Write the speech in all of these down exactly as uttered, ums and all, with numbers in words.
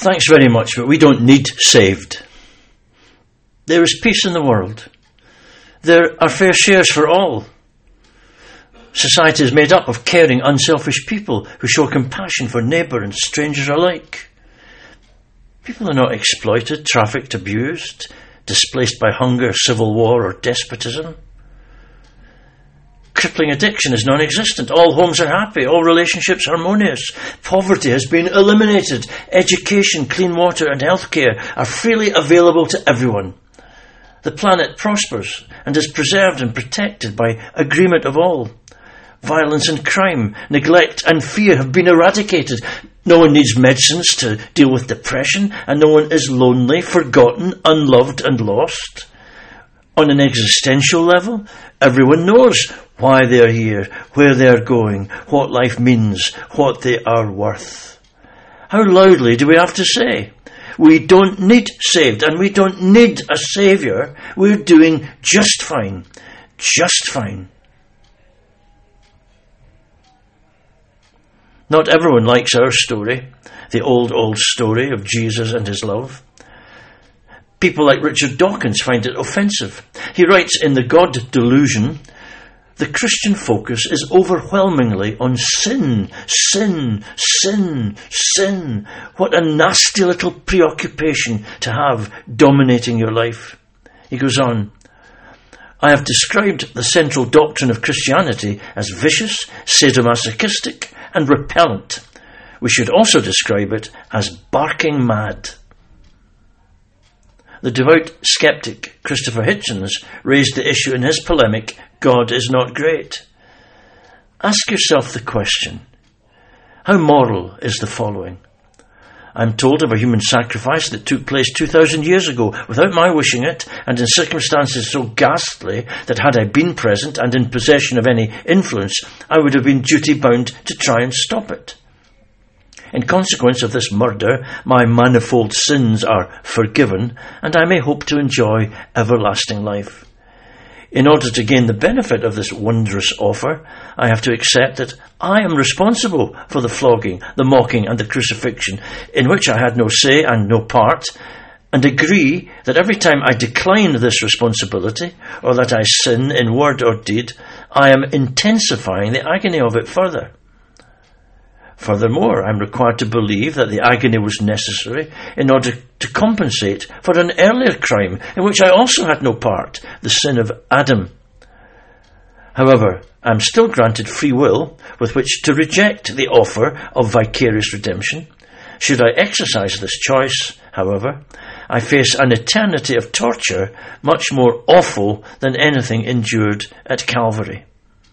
Thanks very much, but we don't need saved. There is peace in the world. There are fair shares for all. Society is made up of caring, unselfish people who show compassion for neighbour and strangers alike. People are not exploited, trafficked, abused, displaced by hunger, civil war or despotism. Crippling addiction is non-existent. All homes are happy. All relationships harmonious. Poverty has been eliminated. Education, clean water and healthcare are freely available to everyone. The planet prospers and is preserved and protected by agreement of all. Violence and crime, neglect and fear have been eradicated. No one needs medicines to deal with depression, and no one is lonely, forgotten, unloved and lost. On an existential level, everyone knows why they are here, where they are going, what life means, what they are worth. How loudly do we have to say? We don't need saved, and we don't need a saviour. We're doing just fine. Just fine. Not everyone likes our story, the old, old story of Jesus and his love. People like Richard Dawkins find it offensive. He writes in The God Delusion, the Christian focus is overwhelmingly on sin, sin, sin, sin. What a nasty little preoccupation to have dominating your life. He goes on, I have described the central doctrine of Christianity as vicious, sadomasochistic, and repellent. We should also describe it as barking mad. The devout skeptic Christopher Hitchens raised the issue in his polemic, God is not great. Ask yourself the question, how moral is the following? I'm told of a human sacrifice that took place two thousand years ago without my wishing it, and in circumstances so ghastly that had I been present and in possession of any influence, I would have been duty-bound to try and stop it. In consequence of this murder, my manifold sins are forgiven, and I may hope to enjoy everlasting life. In order to gain the benefit of this wondrous offer, I have to accept that I am responsible for the flogging, the mocking, and the crucifixion, in which I had no say and no part, and agree that every time I decline this responsibility, or that I sin in word or deed, I am intensifying the agony of it further. Furthermore, I am required to believe that the agony was necessary in order to compensate for an earlier crime in which I also had no part, the sin of Adam. However, I am still granted free will with which to reject the offer of vicarious redemption. Should I exercise this choice, however, I face an eternity of torture much more awful than anything endured at Calvary.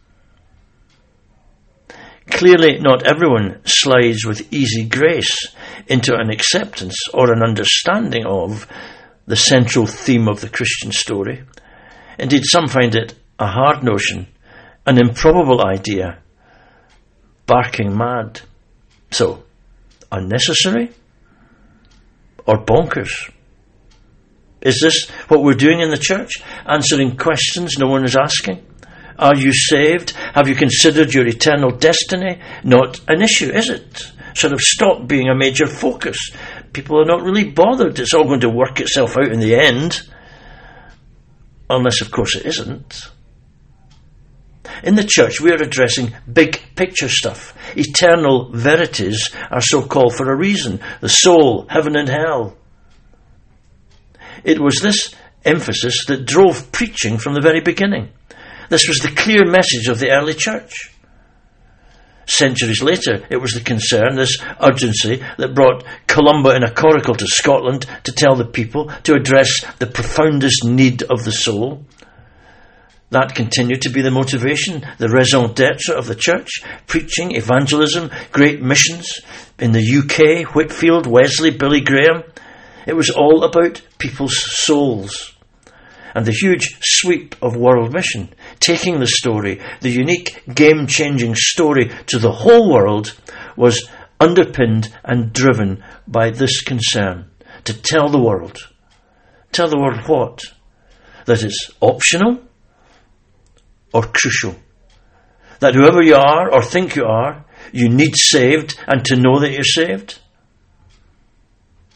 Clearly, not everyone slides with easy grace into an acceptance or an understanding of the central theme of the Christian story. Indeed, some find it a hard notion, an improbable idea, barking mad. So, unnecessary or bonkers? Is this what we're doing in the church? Answering questions no one is asking? Are you saved? Have you considered your eternal destiny? Not an issue, is it? Sort of stop being a major focus. People are not really bothered. It's all going to work itself out in the end. Unless, of course, it isn't. In the church, we are addressing big picture stuff. Eternal verities are so called for a reason. The soul, heaven and hell. It was this emphasis that drove preaching from the very beginning. This was the clear message of the early church. Centuries later, it was the concern, this urgency, that brought Columba in a coracle to Scotland to tell the people to address the profoundest need of the soul. That continued to be the motivation, the raison d'etre of the church, preaching, evangelism, great missions. In the U K, Whitfield, Wesley, Billy Graham. It was all about people's souls. And the huge sweep of world mission, taking the story, the unique game-changing story to the whole world, was underpinned and driven by this concern, to tell the world. Tell the world what? That it's optional or crucial. That whoever you are or think you are, you need saved and to know that you're saved.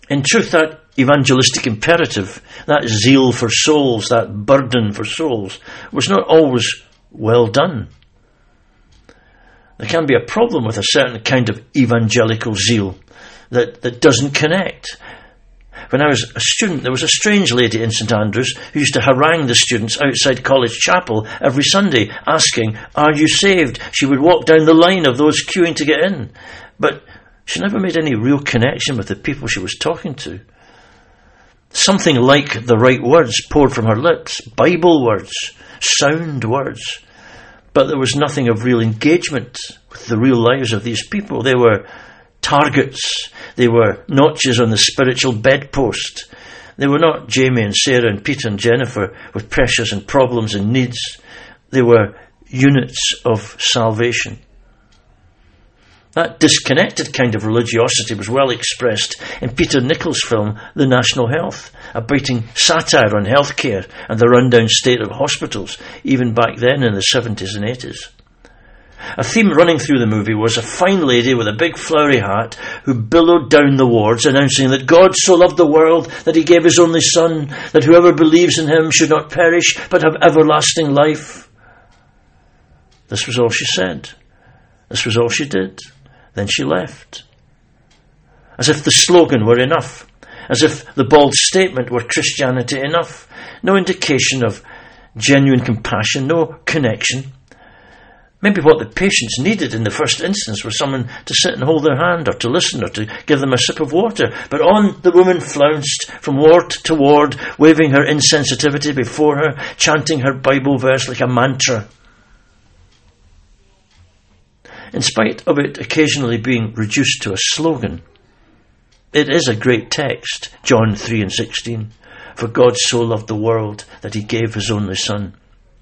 In truth, that evangelistic imperative, that zeal for souls, that burden for souls, was not always well done. There can be a problem with a certain kind of evangelical zeal that, that doesn't connect. When I was a student, there was a strange lady in St Andrews who used to harangue the students outside College Chapel every Sunday, asking, "Are you saved?" She would walk down the line of those queuing to get in. But she never made any real connection with the people she was talking to. Something like the right words poured from her lips, Bible words, sound words. But there was nothing of real engagement with the real lives of these people. They were targets. They were notches on the spiritual bedpost. They were not Jamie and Sarah and Peter and Jennifer with pressures and problems and needs. They were units of salvation. That disconnected kind of religiosity was well expressed in Peter Nichols' film, The National Health, a biting satire on healthcare and the rundown state of hospitals, even back then in the seventies and eighties. A theme running through the movie was a fine lady with a big flowery hat who billowed down the wards announcing that God so loved the world that he gave his only son, that whoever believes in him should not perish but have everlasting life. This was all she said. This was all she did. Then she left. As if the slogan were enough. As if the bald statement were Christianity enough. No indication of genuine compassion, no connection. Maybe what the patients needed in the first instance was someone to sit and hold their hand, or to listen, or to give them a sip of water. But on the woman flounced from ward to ward, waving her insensitivity before her, chanting her Bible verse like a mantra. In spite of it occasionally being reduced to a slogan, it is a great text, John three and sixteen. For God so loved the world that he gave his only son.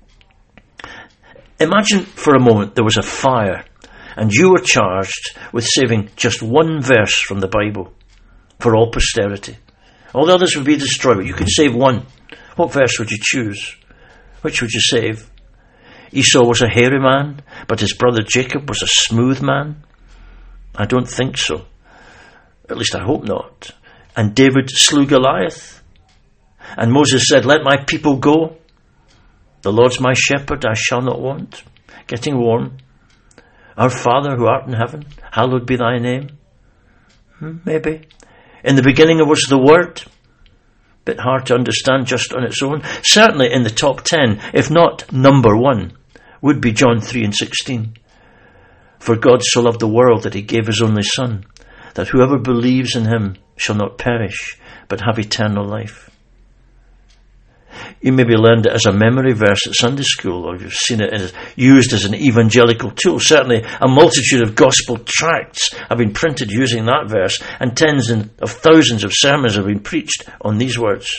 Imagine for a moment there was a fire and you were charged with saving just one verse from the Bible for all posterity. All the others would be destroyed, but you could save one. What verse would you choose? Which would you save? Esau was a hairy man, but his brother Jacob was a smooth man? I don't think so. At least I hope not. And David slew Goliath. And Moses said, "Let my people go. The Lord's my shepherd, I shall not want." Getting warm. Our Father who art in heaven, hallowed be thy name. Hmm, maybe. In the beginning was the Word. Bit hard to understand just on its own. Certainly in the top ten, if not number one, would be John three and sixteen. For God so loved the world that he gave his only son, that whoever believes in him shall not perish, but have eternal life. You maybe learned it as a memory verse at Sunday school, or you've seen it as, used as an evangelical tool. Certainly a multitude of gospel tracts have been printed using that verse, and tens of thousands of sermons have been preached on these words.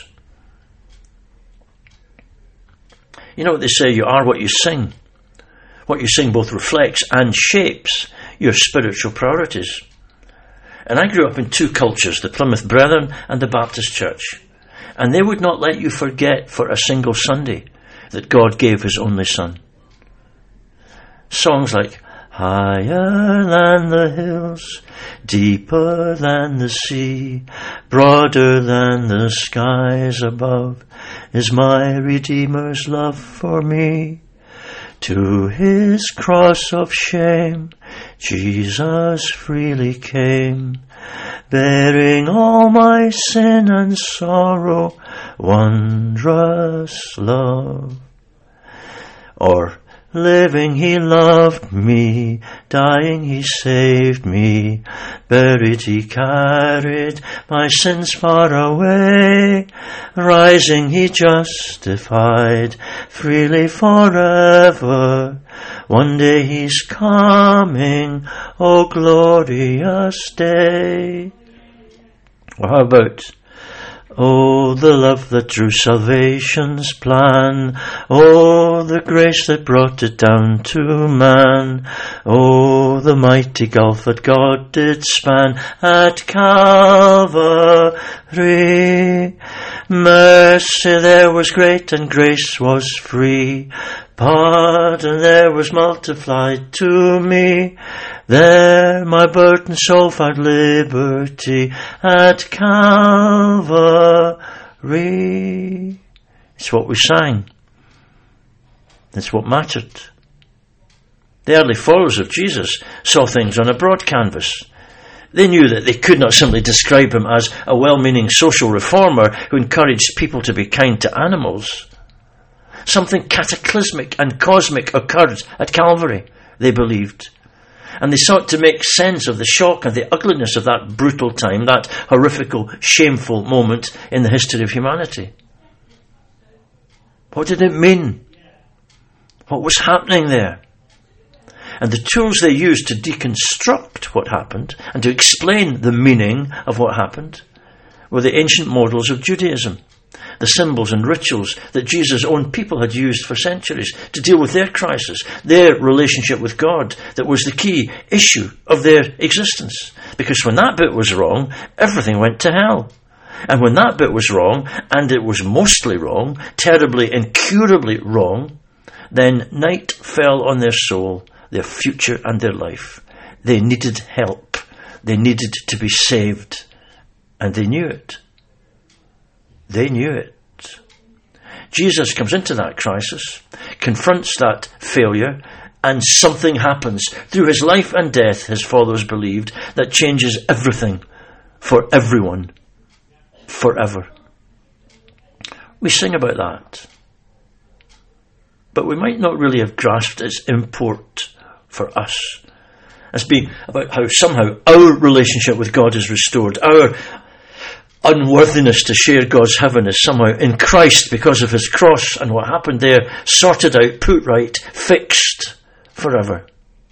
You know what they say, you are what you sing. What you sing both reflects and shapes your spiritual priorities. And I grew up in two cultures, the Plymouth Brethren and the Baptist Church. And they would not let you forget for a single Sunday that God gave his only son. Songs like, higher than the hills, deeper than the sea, broader than the skies above, is my Redeemer's love for me. To his cross of shame, Jesus freely came, bearing all my sin and sorrow, wondrous love. Or, living he loved me, dying he saved me, buried he carried my sins far away, rising he justified freely forever. One day he's coming, oh glorious day. Or how about, oh, the love that drew salvation's plan. Oh, the grace that brought it down to man. Oh, the mighty gulf that God did span at Calvary. Mercy there was great and grace was free. Pardon there was multiplied to me. There my burdened soul found liberty at Calvary. It's what we sang. It's what mattered. The early followers of Jesus saw things on a broad canvas. They knew that they could not simply describe him as a well-meaning social reformer who encouraged people to be kind to animals. Something cataclysmic and cosmic occurred at Calvary, they believed. And they sought to make sense of the shock and the ugliness of that brutal time, that horrifical, shameful moment in the history of humanity. What did it mean? What was happening there? And the tools they used to deconstruct what happened and to explain the meaning of what happened were the ancient models of Judaism, the symbols and rituals that Jesus' own people had used for centuries to deal with their crisis, their relationship with God, that was the key issue of their existence. Because when that bit was wrong, everything went to hell. And when that bit was wrong, and it was mostly wrong, terribly, incurably wrong, then night fell on their soul, their future and their life. They needed help. They needed to be saved. And they knew it. They knew it. Jesus comes into that crisis, confronts that failure, and something happens. Through his life and death, his followers believed, that changes everything for everyone, forever. We sing about that. But we might not really have grasped its import for us as being about how somehow our relationship with God is restored. Our unworthiness to share God's heaven is somehow in Christ because of his cross and what happened there, sorted out, put right, fixed forever.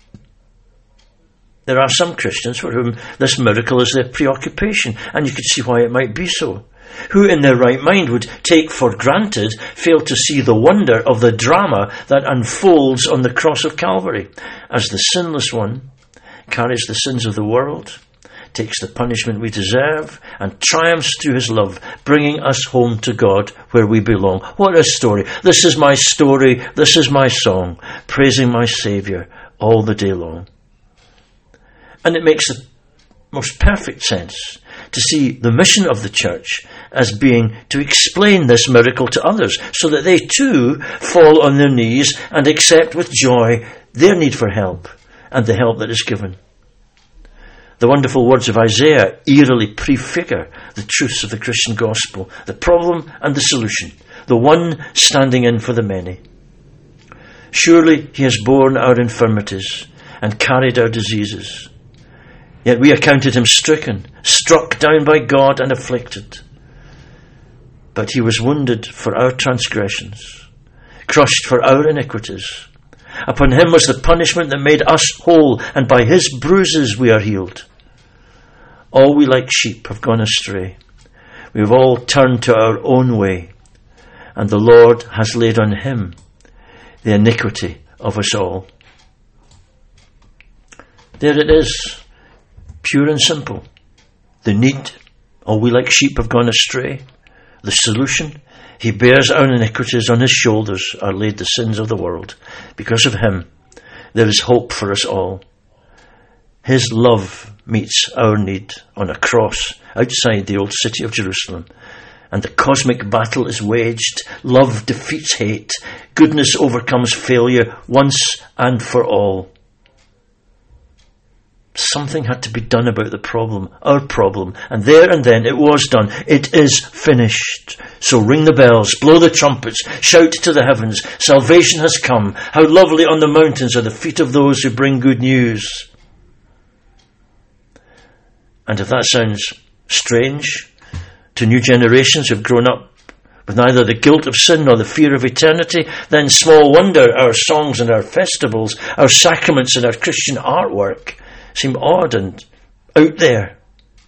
There are some Christians for whom this miracle is their preoccupation, and you could see why it might be so. Who in their right mind would take for granted, fail to see the wonder of the drama that unfolds on the cross of Calvary, as the sinless one carries the sins of the world, takes the punishment we deserve, and triumphs through his love, bringing us home to God where we belong. What a story. This is my story, this is my song, praising my Saviour all the day long. And it makes the most perfect sense to see the mission of the church as being to explain this miracle to others, so that they too fall on their knees and accept with joy their need for help and the help that is given. The wonderful words of Isaiah eerily prefigure the truths of the Christian gospel, the problem and the solution, the one standing in for the many. Surely he has borne our infirmities and carried our diseases. Yet we accounted him stricken, struck down by God and afflicted. But he was wounded for our transgressions, crushed for our iniquities. Upon him was the punishment that made us whole, and by his bruises we are healed. All we like sheep have gone astray. We have all turned to our own way, and the Lord has laid on him the iniquity of us all. There it is. Pure and simple. The need, all we like sheep have gone astray. The solution, he bears our iniquities on his shoulders, are laid the sins of the world. Because of him, there is hope for us all. His love meets our need on a cross outside the old city of Jerusalem. And the cosmic battle is waged. Love defeats hate. Goodness overcomes failure once and for all. Something had to be done about the problem, our problem, and there and then it was done. It is finished. So ring the bells, blow the trumpets, shout to the heavens. Salvation has come. How lovely on the mountains are the feet of those who bring good news. And if that sounds strange to new generations who've grown up with neither the guilt of sin nor the fear of eternity, then small wonder our songs and our festivals, our sacraments and our Christian artwork seem odd and out there.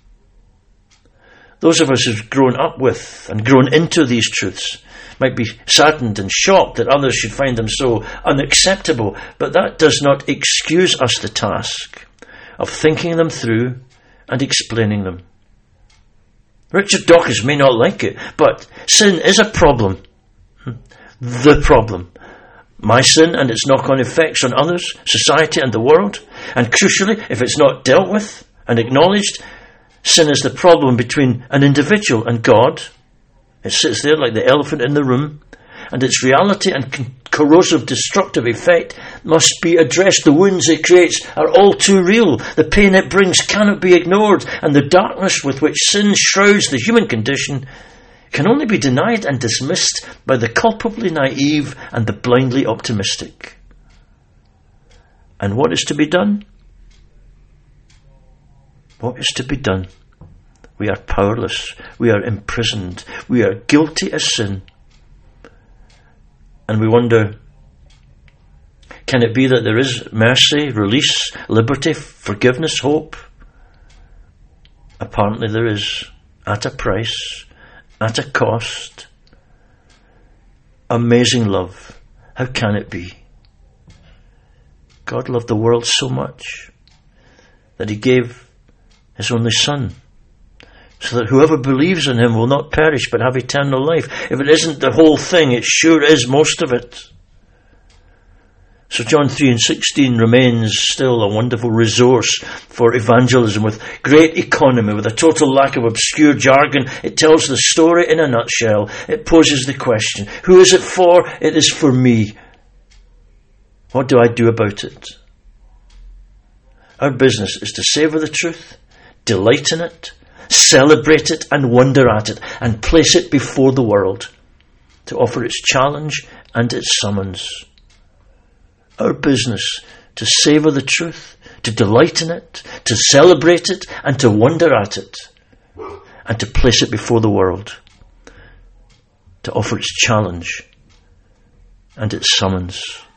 Those of us who've grown up with and grown into these truths might be saddened and shocked that others should find them so unacceptable, but that does not excuse us the task of thinking them through and explaining them. Richard Dawkins may not like it, but sin is a problem. The problem. My sin and its knock-on effects on others, society and the world. And crucially, if it's not dealt with and acknowledged, sin is the problem between an individual and God. It sits there like the elephant in the room, and its reality and con- corrosive, destructive effect must be addressed. The wounds it creates are all too real. The pain it brings cannot be ignored, and the darkness with which sin shrouds the human condition can only be denied and dismissed by the culpably naive and the blindly optimistic. And what is to be done? What is to be done? We are powerless. We are imprisoned. We are guilty as sin. And we wonder, can it be that there is mercy, release, liberty, forgiveness, hope? Apparently there is, at a price, at a cost. Amazing love. How can it be? God loved the world so much that he gave his only Son, so that whoever believes in him will not perish but have eternal life. If it isn't the whole thing, it sure is most of it. So John three and sixteen remains still a wonderful resource for evangelism, with great economy, with a total lack of obscure jargon. It tells the story in a nutshell. It poses the question, who is it for? It is for me. What do I do about it? Our business is to savour the truth, delight in it, celebrate it and wonder at it, and place it before the world, to offer its challenge and its summons. Our business to savour the truth, to delight in it, to celebrate it and to wonder at it, and to place it before the world, to offer its challenge and its summons.